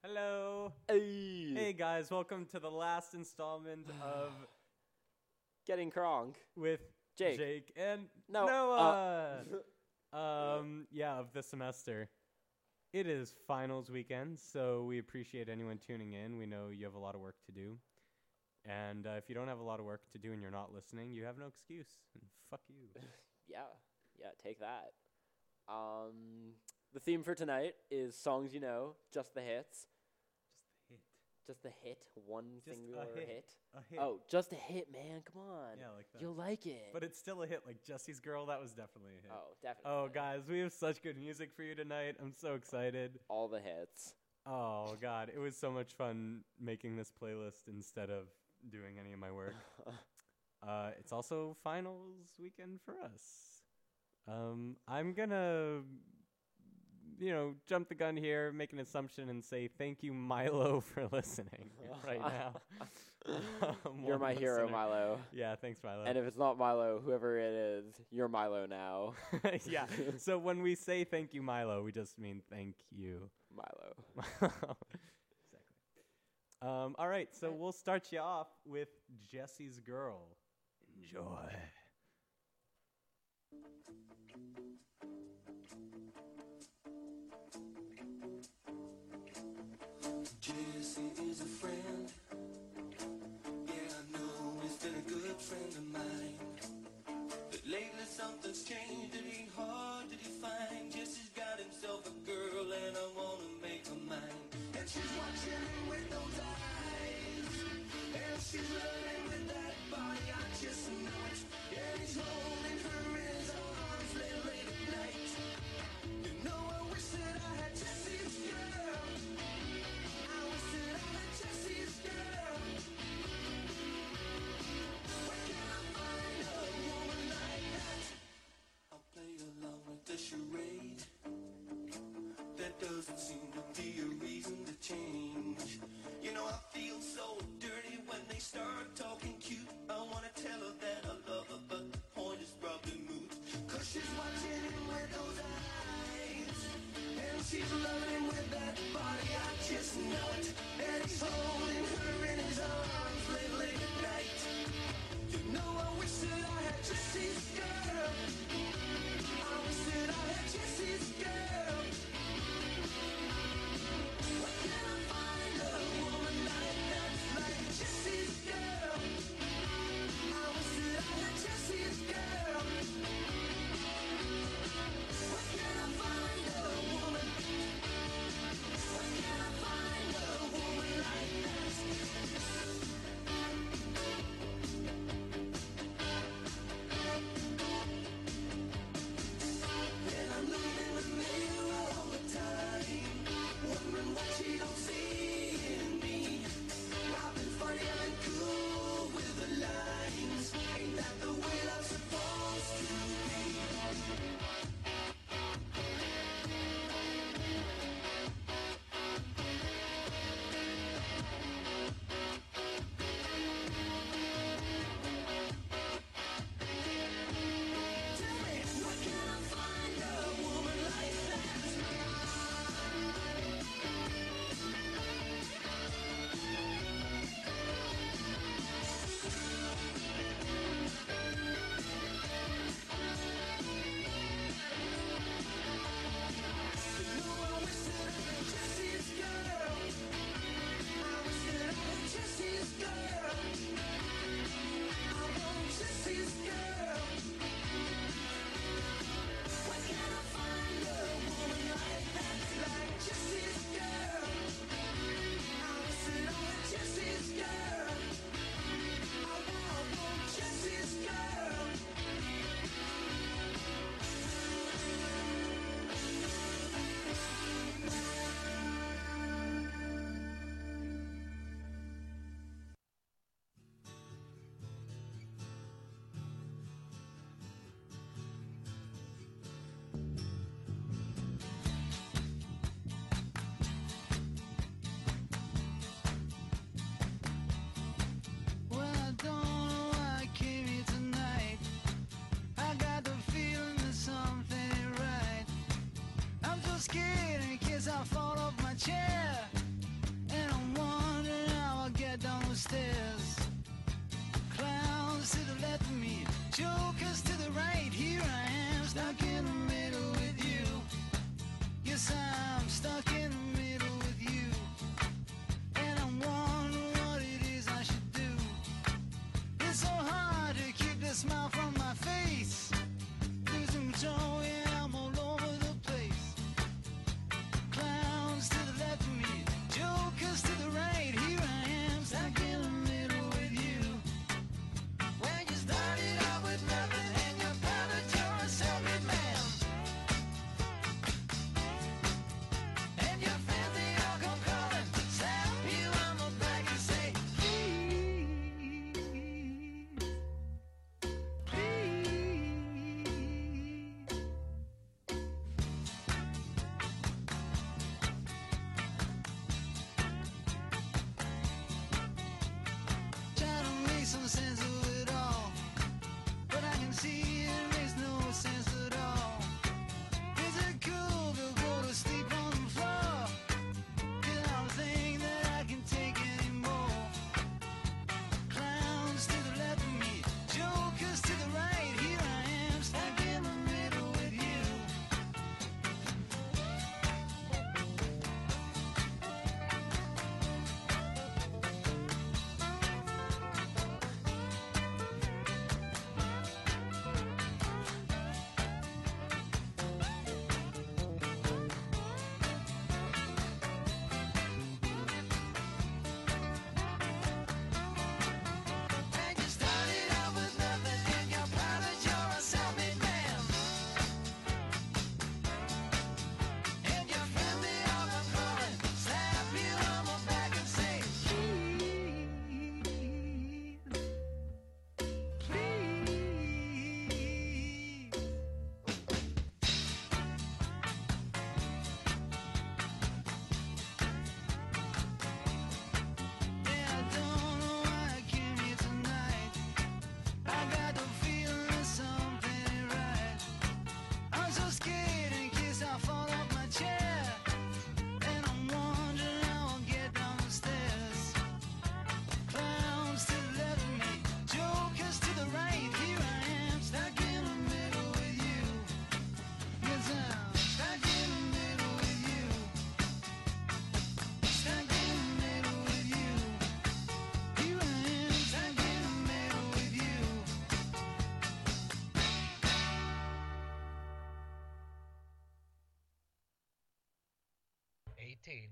Hello. Hey. Hey guys, welcome to the last installment of Getting Kronk. with Jake. and No, Noah. Of the semester. It is finals weekend, so we appreciate anyone tuning in. We know you have a lot of work to do. And if you don't have a lot of work to do and you're not listening, you have no excuse. And fuck you. Yeah, take that. The theme for tonight is songs you know, just the hits. Just the hit, one Just singular a hit. hit. A hit. Oh, just a hit, man. Come on. Yeah, like that. You'll like it. But it's still a hit, like Jesse's Girl. That was definitely a hit. Oh, definitely. Oh, guys, we have such good music for you tonight. I'm so excited. All the hits. Oh, God. It was so much fun making this playlist instead of doing any of my work. It's also finals weekend for us. I'm going to, jump the gun here, make an assumption, and say thank you, Milo, for listening right now. You're my One hero, listener. Milo. Yeah, thanks, Milo. And if it's not Milo, whoever it is, you're Milo now. Yeah. So when we say thank you, Milo, we just mean thank you. Milo. Exactly. All right, so we'll start you off with Jesse's Girl. Enjoy. Jesse is a friend. Yeah, I know he's been a good friend of mine. But lately something's changed. It ain't hard to define. Jesse's got himself a girl, and I wanna make her mine. And she's watching him with those eyes, and she's loving with that body. I just know it. And he's holding her in his arms late at night. You know, I wish that I had Jesse's girl. I wish that I had Jesse's girl. Where can I find a woman like that? I'll play along with the charade. There doesn't seem to be a reason to change. You know, I feel so dirty when they start talking cute. I wanna tell her that I love her, but the point is probably moot. 'Cause she's watching him with those eyes, and she's loving him with that body. I just know it. And he's holding her in his arms late at night. You know, I wish that I had Jesse's girl. I wish that I had Jesse's girl. Where can I find a woman like that, like Jesse's girl? I wish that I had Jesse's girl. Where can I find a woman? Where can I find a woman like that? And I'm looking in the mirror all the time, wondering what she don't see in me. I've been funny, I've been cool with the lines. Ain't that the way love's supposed to be? Tell me, where can I find a woman like that? You know, I wish that I had Jesse's girl. I wish that I had Jesse's girl. I want Jesse's girl. Where can I find a woman like that, like Jesse's girl? I wish that I had Jesse's girl. I want Jesse's girl. Well, I don't know why I came here tonight. I got the feeling that something ain't right. I'm so scared in case I fall off my chair. I'm stuck in the middle with you, and I'm wondering what it is I should do. It's so hard to keep the smile from my face. Losing control, yeah, I'm all over the place. Clowns to the left of me, jokers to the right. Here I am, stuck in the middle with you. When you started out with nothing and you found that you're a self-made man, and your friends they all come calling, slap you on the back and say, please, please. Try to make some sense of it all, but I can see it makes no sense at all. Is it cool to go to sleep on the floor? 'Cause I don't think that I can take anymore. Clowns to the left of me, jokers to the right. Here I am, stuck in the middle with you. And you started out with nothing and you're proud that you're a self-made man. And your friends they all come calling, slap you on the back and say, please, please. Yeah, I don't know why I came here tonight. I got the feeling that something ain't right. I'm so scared in case I fall off my chair, and I'm wondering how I'll get down the stairs. Clowns to the left of me, jokers to the right. Here I am, stuck in the middle with you. Yes, I'm stuck in the middle with you. Stuck in the middle with you. Here I am, stuck in the middle with you. 18.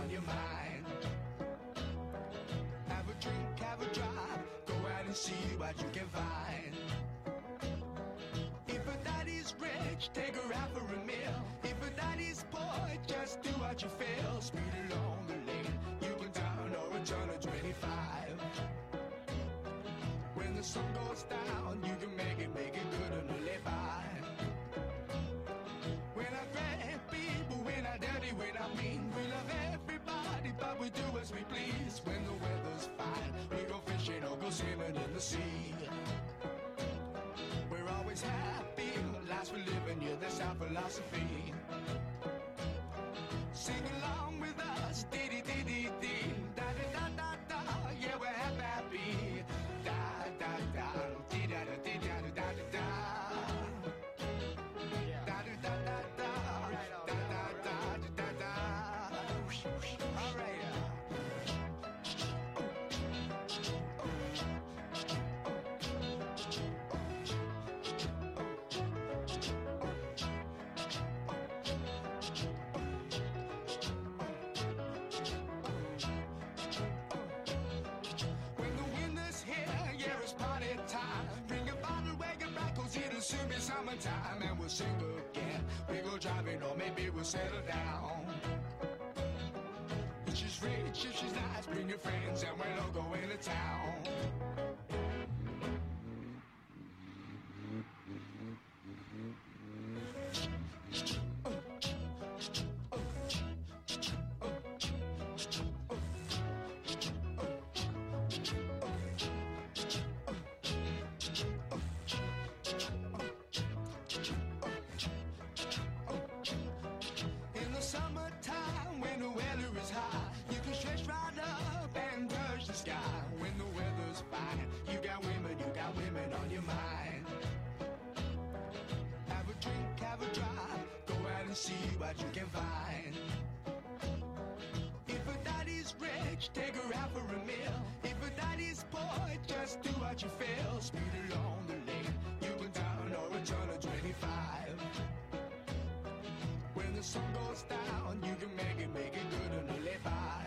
on your mind. Have a drink, have a drive, go out and see what you can find. If a daddy's rich, take her out for a meal. If a daddy's poor, just do what you feel. Speed along the lane, you can turn or a turn of 25. When the sun goes down, you can make it good and live by. We're not great people, we're not dirty, we're not mean. We love everybody, but we do as we please. When the weather's fine, we go fishing or go swimming in the sea. We're always happy, lives we live in, yeah, that's our philosophy. Sing along with us, dee-dee-dee-dee-dee, da-da-da-da-da, yeah, we're happy. Da-da-da, dee-da-da-dee-da-da-da-da. Da-da-da-da-da, da-da-da-da-da-da. All right. When the winter's here, yeah, it's party time. Bring a bottle, wagon back, 'cause it'll soon be summertime. And we'll sing again. We go driving, or maybe we'll settle down. If she's rich, if she's nice, bring your friends, and we'll all go into town. In the summertime, when the weather is high, you can stretch right up and touch the sky. When the weather's fine, you got women on your mind. Have a drink, have a drive, go out and see what you can find. If a daddy's rich, take her out for a meal. If a daddy's poor, just do what you feel. Speed along the lane, you can turn or a turn of 25. When the sun goes down, you can make it good and live by.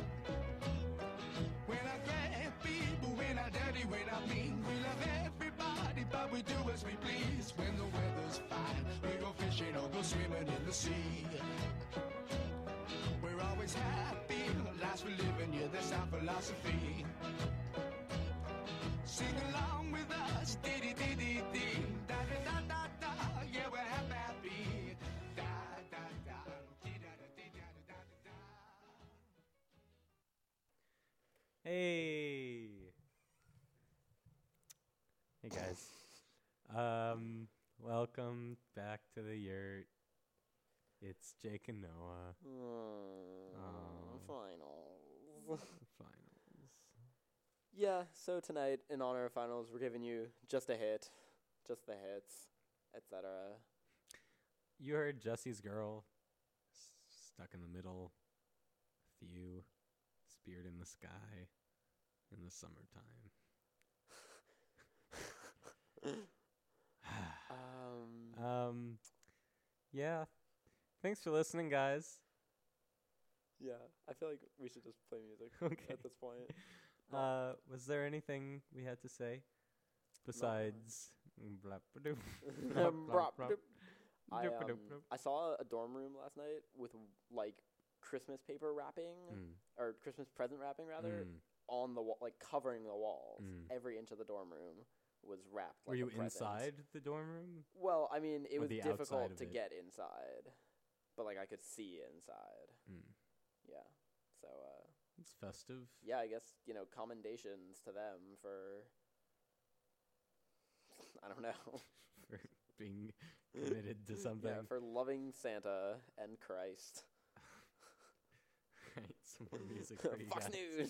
We're not great people, we're not dirty, we're not mean. We love everybody, but we do as we please. When the weather's fine, we go fishing or go swimming in the sea. We're always happy, lives we live in, yeah, that's our philosophy. Sing along with us, dee-dee-dee-dee-dee, da-da-da-da-da, yeah, we're happy. Da-da-da, dee-da-da-dee-da-da-da-da. Hey. Hey guys. Welcome back to the yurt. It's Jake and Noah. Finals. Finals. Yeah, so tonight, in honor of finals, we're giving you just a hit, just the hits, etc. You heard Jesse's Girl, Stuck in the Middle, with you, Spirit in the Sky, in the summertime. Yeah. Thanks for listening, guys. Yeah, I feel like we should just play music Okay. at this point. Was there anything we had to say besides blap-a-doop, Brop, blap, doop. I doop-a-doop-doop? I saw a dorm room last night with like Christmas paper wrapping or Christmas present wrapping rather on the wall, like covering the walls. Every inch of the dorm room was wrapped. Were like you a present. inside the dorm room? Well, I mean, it Or was the outside difficult of to it? get inside, but like I could see inside. Yeah. So It's festive. yeah, I guess, commendations to them for I don't know. For being committed to something. Yeah, for loving Santa and Christ. Right, some more music for you Fox guys. News.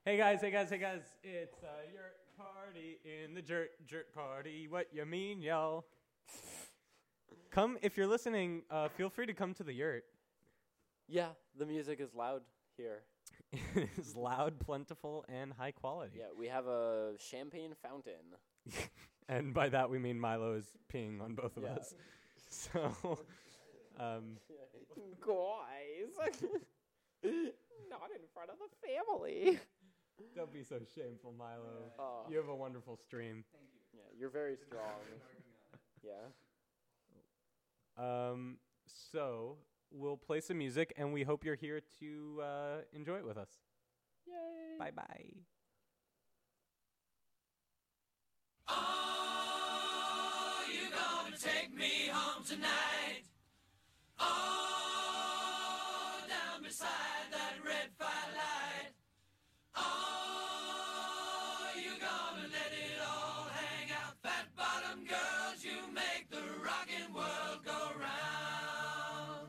Hey guys. It's yurt party in the Jurt party. What you mean, y'all? Come, if you're listening, feel free to come to the yurt. Yeah, the music is loud here. It's loud, plentiful, and high quality. Yeah, we have a champagne fountain. And by that we mean Milo is peeing on both of us. So, Guys, not in front of the family. don't be so shameful, Milo. Oh. You have a wonderful stream. Yeah, you're very strong. Yeah. So we'll play some music, and we hope you're here to enjoy it with us. Yay. Bye-bye. Oh, you gonna take me home tonight? Oh, down beside that red firelight. Oh, you gonna let it all hang out. Fat bottom girls, you make the rockin' world go round.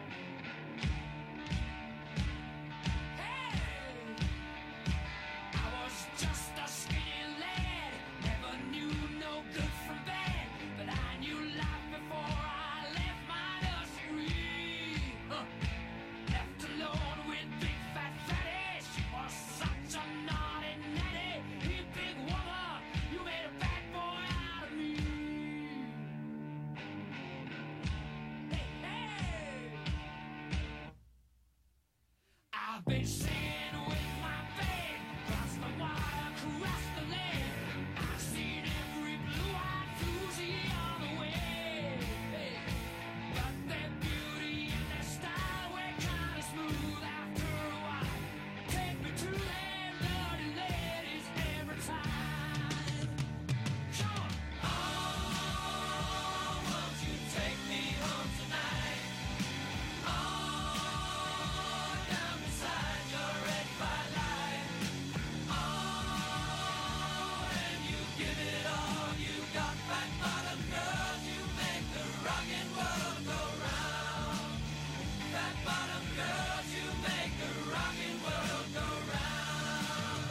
Hey, I was just a skinny lad, never knew no good from bad, but I knew life before I left my nursery. Left alone with big fat fatty, she was such a naughty natty. You big woman, you made a bad boy out of me. Hey, hey. I've been singing with my band, cross the wire, cross the land. I've seen every blue-eyed floozy on the way. Hey. But their beauty and their style were kinda smooth after a while. Take me to them dirty ladies every time. Come on. Oh, won't you take me home tonight? Oh, down beside your red firelight. Oh, and you give it all you got, fat bottom girls, you make the rockin' world go round. Fat bottom girls, you make the rockin' world go round.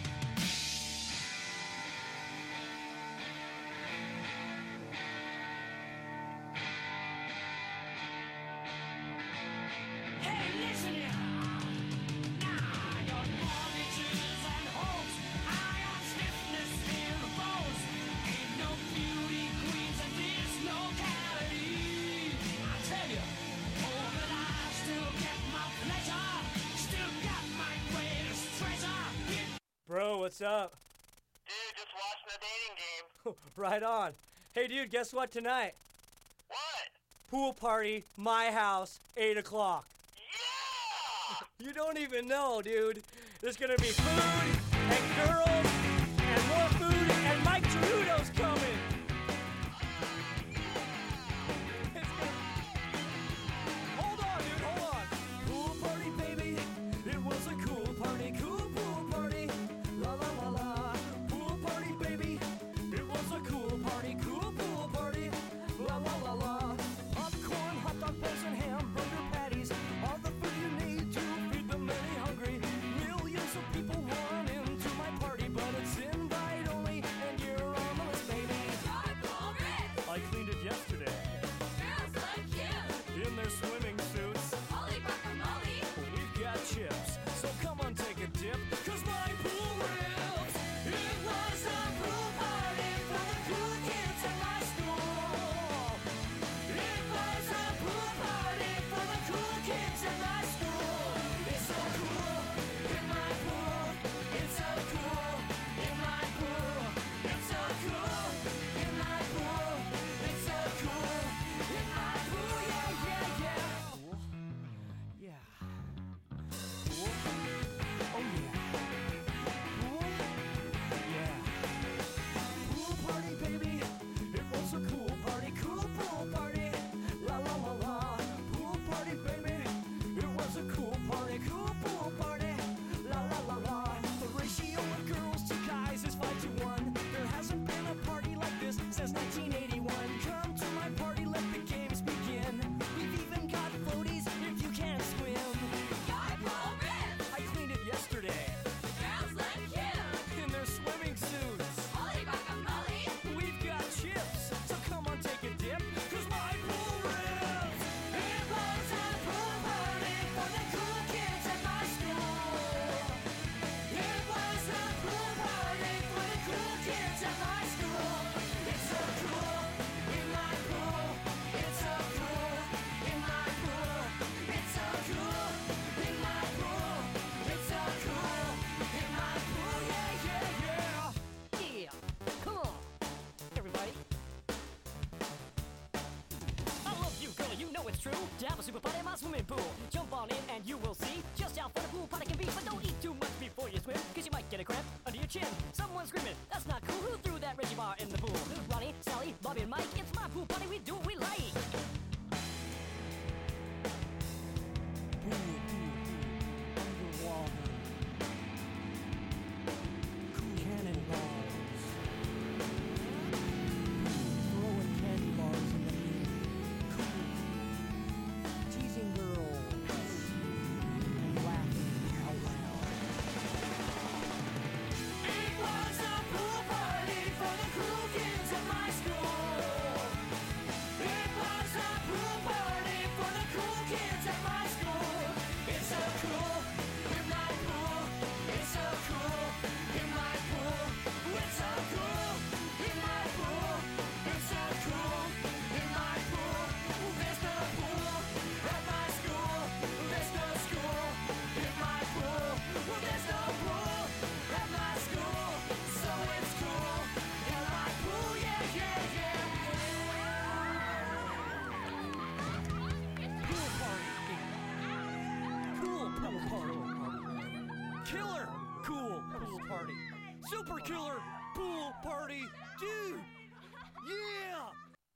Hey, listen here. Now your mortgages and homes, iron stiffness in the bones. Ain't no beauty queens in this locality. I tell you, oh, but I still get my pleasure, still got my greatest treasure. Bro, what's up? Dude, just watching the dating game. Right on. Hey, dude, guess what tonight? What? Pool party, my house, 8 o'clock. Yeah! You don't even know, dude. There's gonna be food and girls and more food and Mike Gerudo's coming. It's gonna- Hold on, dude, hold on. Pool party, baby. It was a cool party, cool pool party. La la la la. Pool party, baby. It was a cool party, cool pool party. La la la la. Popcorn, hot dog bowls, and hamburger patties. All the food you need to feed the many hungry. Millions of people want into my party, but it's invite only. have a super party in my swimming pool. Jump on in and you will see just how fun a pool party can be. But don't eat too much before you swim, cause you might get a cramp under your chin. Someone's screaming, that's not cool. Who threw that Reggie bar in the pool? Ronnie, Sally, Bobby, and Mike. It's my pool party, we do what we like. Underwater. Cannonballs. Throwing candy bars in the air. Teasing girls. And laughing out loud. It was a pool party for the cool kids at my school. It was a pool party for the cool kids at my school. It's so cool in my pool. It's so cool in my pool. It's so cool in my pool. It's so cool in my pool. There's no pool at my school. There's no school in my pool. There's no pool at my school. So it's cool in my pool. Yeah, yeah, yeah. Pool party. Cool pool party. Killer cool pool party. Super killer pool party. Dude. Yeah.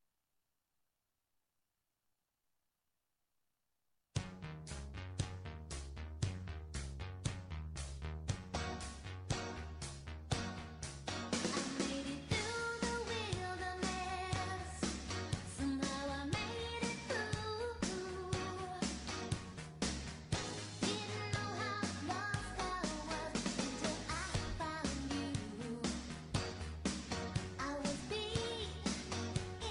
Made it through the wilderness. Somehow I made it through. Didn't know how lost I was until I found you. I was beat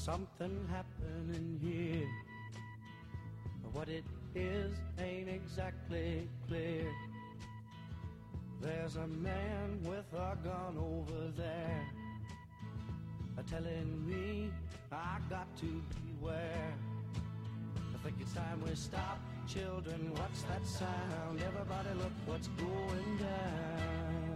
something happening here. What it is ain't exactly clear. There's a man with a gun over there, telling me I got to beware. I think it's time we stop. Children, what's that sound? Everybody look what's going down.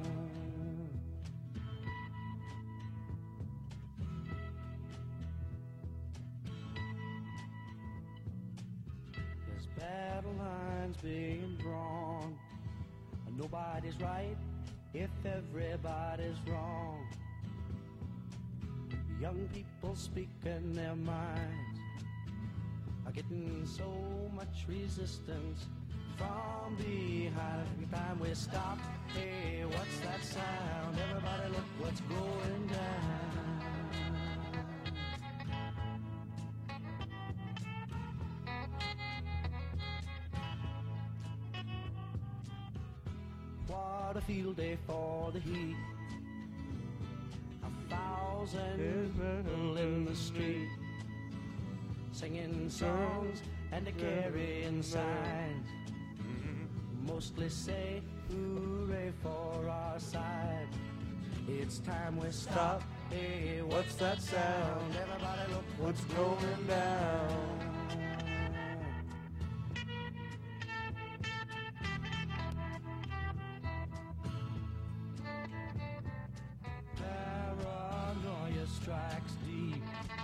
There's battle lines being drawn. Nobody's right if everybody's wrong. Young people speaking their minds are getting so much resistance from behind. Every time we stop, hey, what's that sound? Everybody look what's going down. What a field day for the heat. 1,000 people in the street, singing songs and carrying signs. Mostly say hooray for our side. It's time we stop. Hey, what's that sound? Everybody look what's going down. Paranoia strikes deep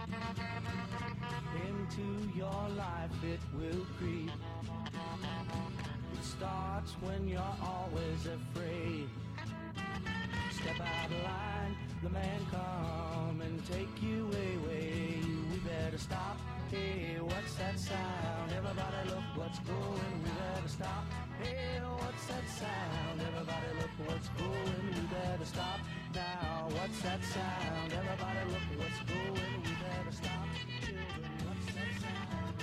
into your life, it will creep. It starts when you're always afraid. Step out of line, the man come and take you away. We better stop. Hey, what's that sound? Everybody look what's going. We better stop. Hey, what's that sound? Everybody look what's going. We better stop now. What's that sound? Everybody look what's going. We better stop. Children, what's that sound?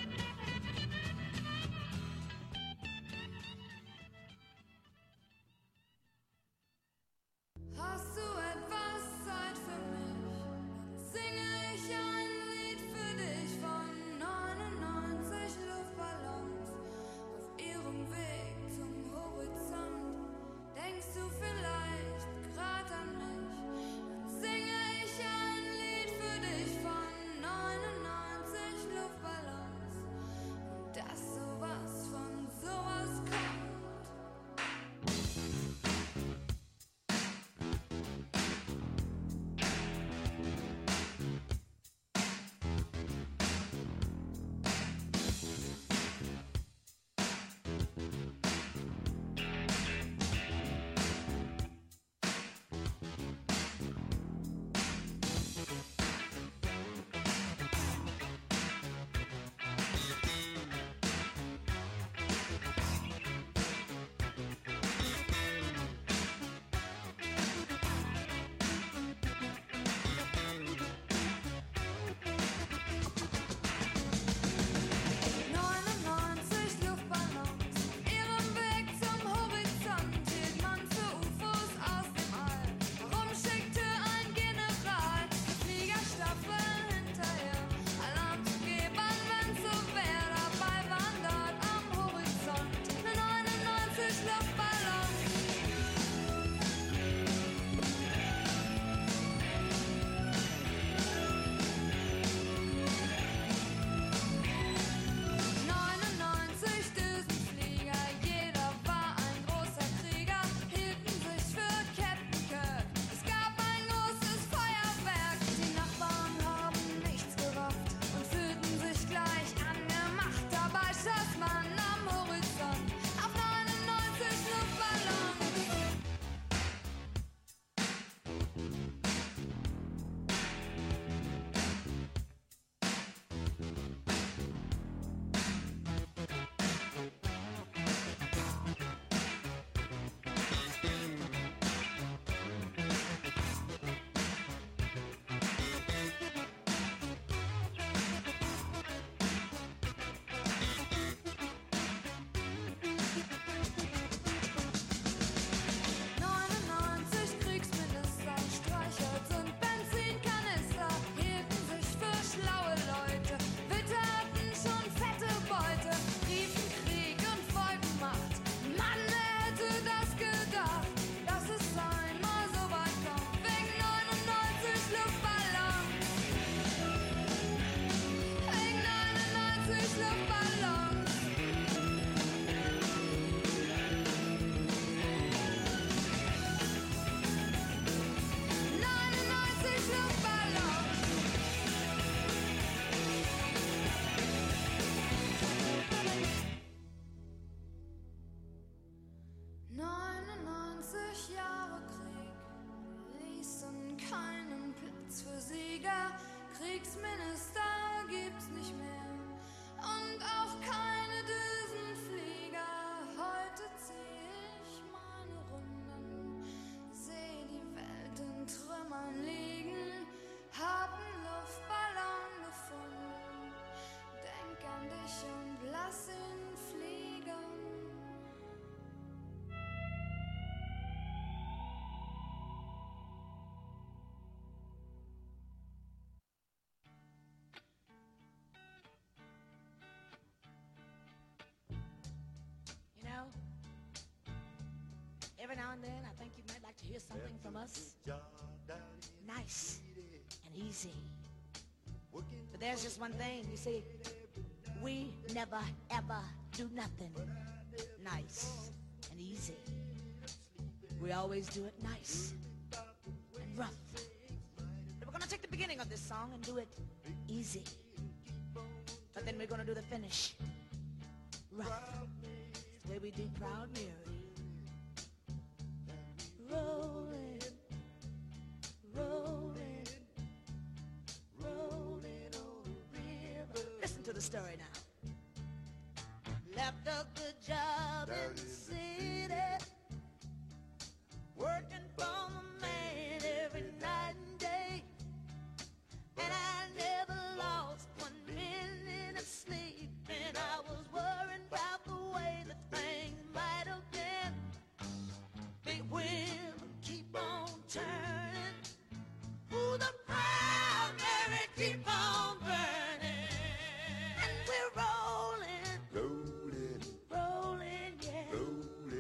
Hast du etwas Zeit für mich? Singe ich ein Lied für dich von 99 Luftballons auf ihrem Weg zum Horizont. Denkst du vielleicht grad an mich? Singe ich ein Lied für dich. keinen Platz für Sieger. Kriegsminister gibt's nicht mehr und auch keine Düsenflieger. Heute zieh ich meine Runden, seh die Welt in Trümmern liegen, hab 'n Luftballon gefunden, denk an dich und lass ihn fliegen. You know, every now and then I think you might like to hear something from us. Nice and easy. But there's just one thing, you see, we never ever do nothing nice and easy. We always do it nice and rough. And we're gonna take the beginning of this song and do it easy. But then we're gonna do the finish rough. It's the way we do Proud Mary. Rolling, rolling, rolling on the river. Listen to the story now. Left a good job in the city, working for the man every night and day, and I never lost 1 minute of sleep, and I was worried about the way that things might have been. Big wheel keep on turning, ooh, the Proud Mary keep on burning, and we're rolling, rolling, rolling, yeah,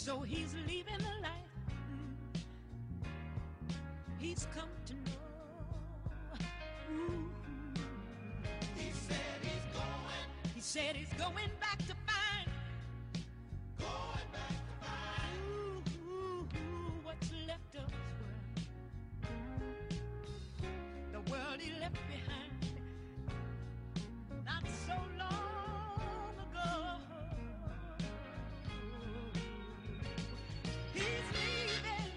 So he's leaving the life he's come to know. Ooh. He said he's going back to find. Going back to find. Ooh, what's left of his world. The world he left behind. Not so long ago. He's leaving.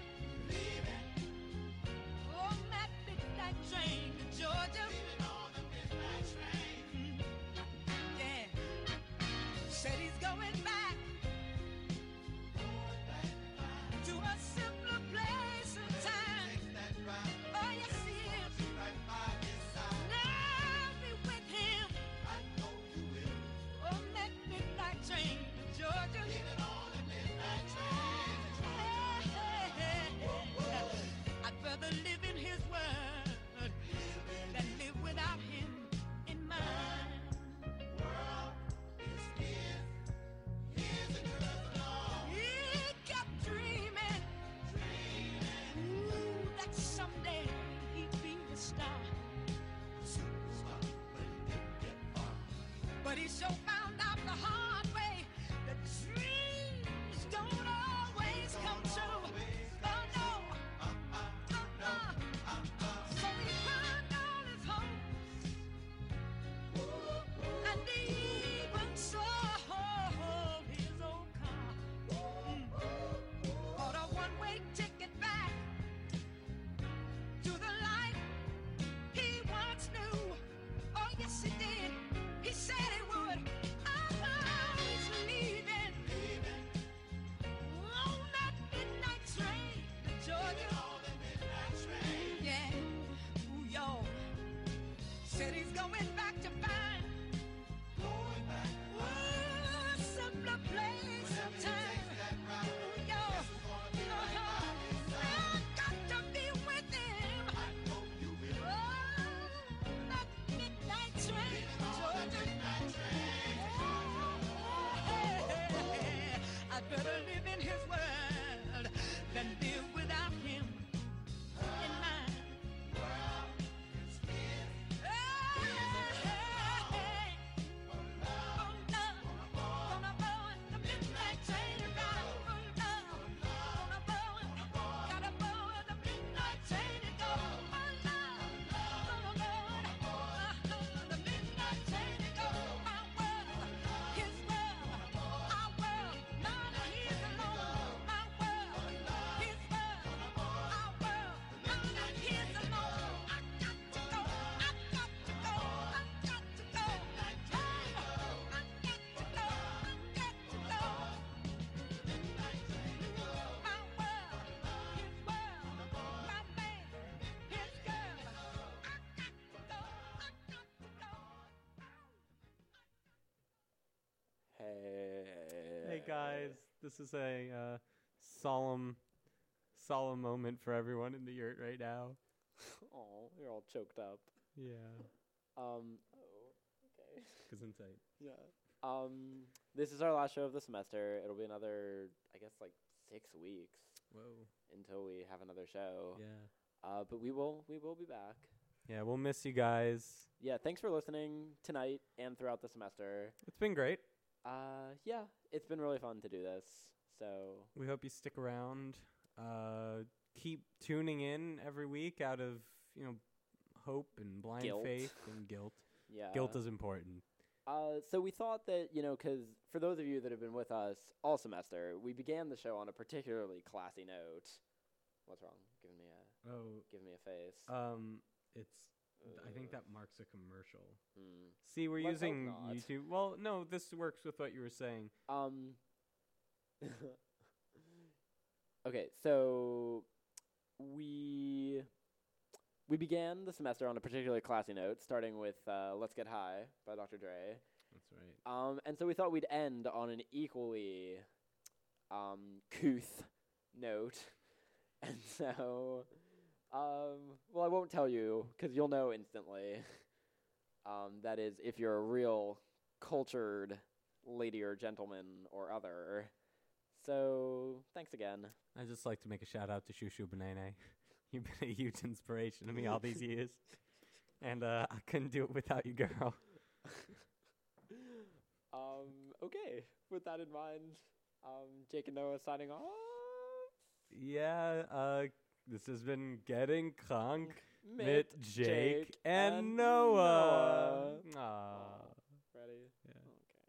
On that midnight train to Georgia. On the midnight train. Yeah. Said he's going back to a simpler place and time. Oh, yes, he is. I'll be with him on that midnight train to Georgia. I'd rather live in his world than live without him in mine. He kept dreaming, ooh, that someday he'd be the star. But he so found out the hard way that dreams don't always come true. Oh no. So he burned all his hopes, and he even sold his old car. Bought a one-way ticket back to the life he once knew. Oh yes, he did. He said he would. He's leaving on that midnight train to Georgia. Yeah. Ooh, y'all. Said he's going back to find. Ooh, a simpler place and time. Ooh, y'all. I've got to be with him. Oh, that midnight train to Georgia. I'd better live in his world than live without him in mine. Hey guys, this is a solemn moment for everyone in the yurt right now. Oh, you're all choked up. Yeah. Okay. Gesundheit. Yeah. This is our last show of the semester. It'll be another, I guess, like 6 weeks. Whoa. Until we have another show. Yeah. But we will be back. Yeah, we'll miss you guys. Yeah, thanks for listening tonight and throughout the semester. It's been great. Yeah, it's been really fun to do this. So we hope you stick around. Keep tuning in every week out of, hope and blind faith and guilt. Yeah. Guilt is important. So we thought that, because for those of you that have been with us all semester, we began the show on a particularly classy note. What's wrong? Giving me a face. I think that marks a commercial. Hmm. See, we're Let's using hope not. YouTube. Well, no, this works with what you were saying. Okay, so we began the semester on a particularly classy note, starting with Let's Get High by Dr. Dre. That's right. And so we thought we'd end on an equally couth note. And so, well, I won't tell you, because you'll know instantly. That is, if you're a real cultured lady or gentleman or other. So thanks again. I'd just like to make a shout out to Shushu Banane. You've been a huge inspiration to me all these years. And I couldn't do it without you, girl. Okay. With that in mind, Jake and Noah signing off. Yeah, this has been Getting Crunk mit Jake and Noah. Ready? Yeah. Okay.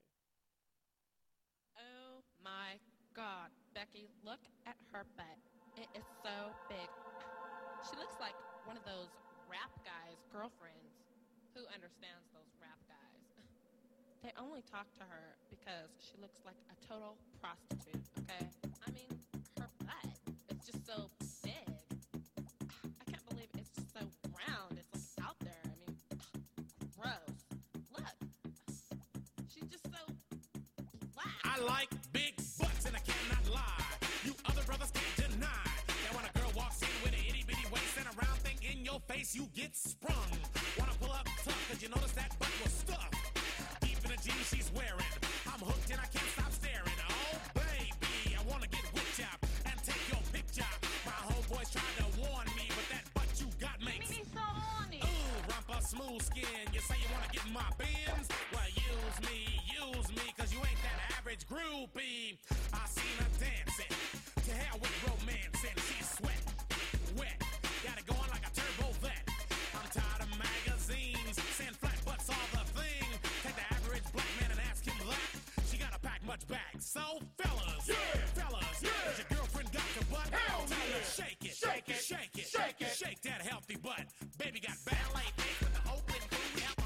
Oh my God, Becky, look at her butt. It is so big. She looks like one of those rap guys' girlfriends. Who understands those rap guys? They only talk to her because she looks like a total prostitute, okay? I mean, her butt is just so big. I can't believe it's just so round. It's like out there. I mean, gross. Look. She's just so black. I like big butts and I cannot lie. You other brothers can't deny that when a girl walks in with an itty bitty waist and a round thing in your face, you get sprung. Wanna pull up tough cause you notice that butt was stuffed deep in the jeans she's wearing. I'm hooked and I can't stop staring. Oh baby, I wanna get whipped up and take your picture. My homeboys tried to warn me, but that butt you got makes me so horny. ooh, rumpa smooth skin. You say you wanna get in my bins? Well, use me, cause you ain't that average groupie. I seen her dancing, to hell with romancing. She's sweat, wet, got it going like a turbo vet. I'm tired of magazines, saying flat butts all the thing. Take the average black man and ask him that. She gotta pack much back. So fellas, has your girlfriend got your butt? Hell tell her, shake it, shake it, shake it, shake it, shake that healthy butt. Baby got ballet feet with the open booty.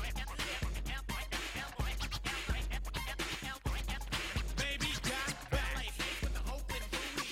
Baby got ballet feet with the open booty.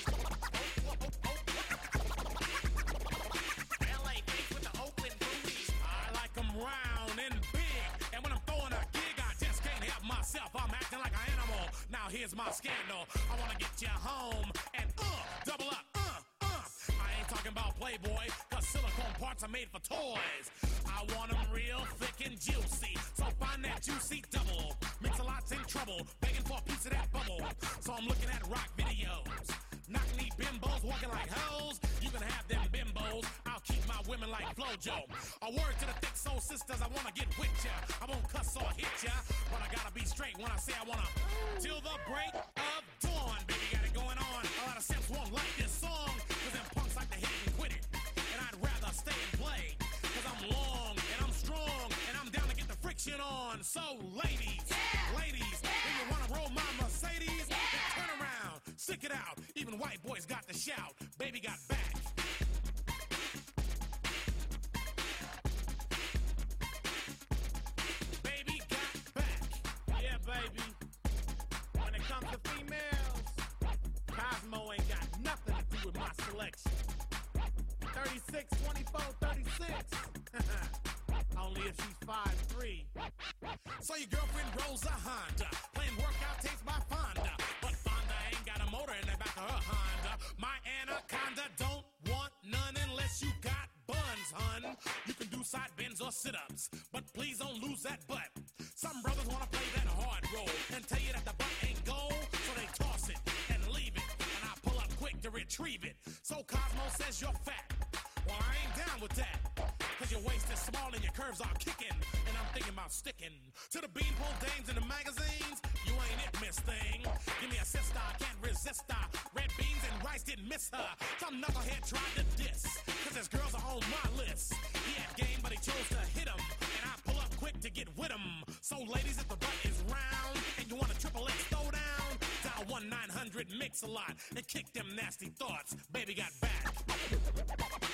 Ballet feet with the open booty. I like 'em round and big, and when I'm throwing a gig, I just can't help myself. I'm acting like an animal. Now here's my scandal. I wanna get you home and double up. I ain't talking about Playboy, cause silicone parts are made for toys. I want 'em real thick and juicy, so find that juicy double. Mix-a-lot's in trouble, begging for a piece of that bubble. So I'm looking at rock videos, knock-knee bimbos walking like hoes. You can have them bimbos, I'll keep my women like Flojo. A word to the thick soul sisters, I wanna get with ya. I won't cuss or hit ya, but I gotta be straight when I say I wanna. Till the break of dawn, baby, got it going on. A lot of simps won't like this song, cause them punks like to hit and quit it. And I'd rather stay and play, cause I'm long and I'm strong, and I'm down to get the friction on. So ladies, if you wanna roll my Mercedes, then turn around, stick it out. Even white boys got to shout, baby got back. Baby got back. Yeah, baby. When it comes to females, Cosmo ain't got nothing to do with my selection. 36, 24, 36. Only if she's 5'3". So your girlfriend rolls a Honda, playing workout tapes by Fonda. But Fonda ain't got a motor in the back of her Honda. My Anaconda don't want none unless you got buns, hun. You can do side bends or sit-ups, but please don't lose that butt. Some brothers wanna play that hard role and tell you that the butt ain't gold, so they toss it and leave it, and I pull up quick to retrieve it. So Cosmo says you're fat. Well, I ain't down with that, cause your waist is small and your curves are kicking, and I'm thinking about sticking to the beanpole dames in the magazines. You ain't it, miss thing. Give me a sister, I can't resist her. Red beans and rice didn't miss her. Some knucklehead tried to diss, cause his girls are on my list. He had game, but he chose to hit him, and I pull up quick to get with him. So ladies, if the butt is round and you want a triple X throwdown, dial 1-900-MIX-A-LOT and kick them nasty thoughts. Baby got back.